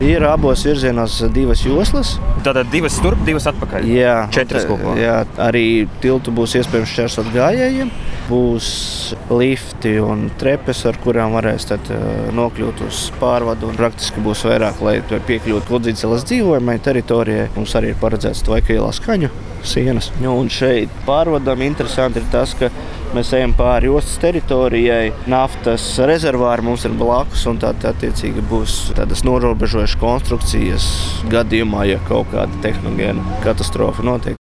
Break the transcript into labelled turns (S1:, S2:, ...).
S1: Ir abos virzienos 2 joslas.
S2: Tātad 2 turp, 2 atpakaļ.
S1: Jā,
S2: 4 kopā.
S1: Jā, arī tiltu būs iespējams šķērsot gājējiem. Būs lifti un trepes, ar kurām varēs nokļūt uz pārvadu. Un praktiski būs vairāk, lai piekļūtu Ludzītas ielas dzīvojamai teritorijai. Mums arī ir paredzēts Tvaika ielā skaņu sienas. Un šeit pārvadam interesanti ir tas, ka mēs ejam pāri ostas teritorijai. Naftas rezervāri mums ir blakus, un attiecīgi būs tādas norobežojušas konstrukcijas gadījumā, ja kaut kāda tehnogēna katastrofa notiek.